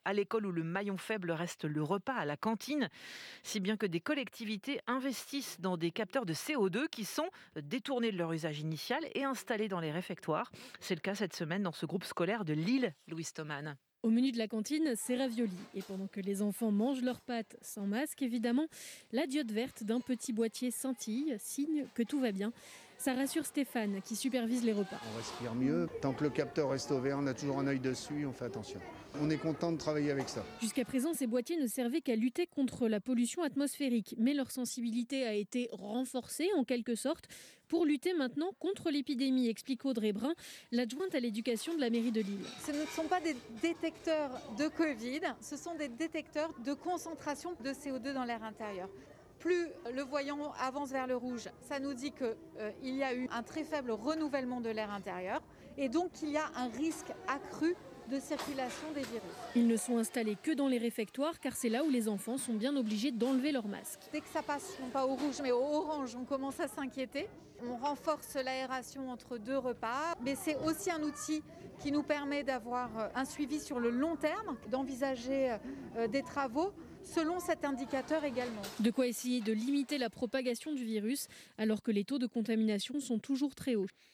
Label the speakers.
Speaker 1: à l'école où le maillon faible reste le repas à la cantine, si bien que des collectivités investissent dans des capteurs de CO2 qui sont détournés de leur usage initial et installés dans les réfectoires. C'est le cas cette semaine dans ce groupe scolaire de Lille, Louise Thoman.
Speaker 2: Au menu de la cantine, c'est ravioli. Et pendant que les enfants mangent leurs pâtes sans masque, évidemment, la diode verte d'un petit boîtier scintille, signe que tout va bien. Ça rassure Stéphane, qui supervise les repas.
Speaker 3: On respire mieux. Tant que le capteur reste ouvert, on a toujours un œil dessus, on fait attention. On est content de travailler avec ça.
Speaker 2: Jusqu'à présent, ces boîtiers ne servaient qu'à lutter contre la pollution atmosphérique. Mais leur sensibilité a été renforcée, en quelque sorte, pour lutter maintenant contre l'épidémie, explique Audrey Brun, l'adjointe à l'éducation de la mairie de Lille.
Speaker 4: Ce ne sont pas des détecteurs de Covid, ce sont des détecteurs de concentration de CO2 dans l'air intérieur. Plus le voyant avance vers le rouge, ça nous dit qu'il y a eu un très faible renouvellement de l'air intérieur et donc qu'il y a un risque accru de circulation des virus.
Speaker 2: Ils ne sont installés que dans les réfectoires car c'est là où les enfants sont bien obligés d'enlever leur masque.
Speaker 4: Dès que ça passe, non pas au rouge mais au orange, on commence à s'inquiéter. On renforce l'aération entre deux repas, mais c'est aussi un outil qui nous permet d'avoir un suivi sur le long terme, d'envisager des travaux selon cet indicateur également.
Speaker 2: De quoi essayer de limiter la propagation du virus alors que les taux de contamination sont toujours très hauts.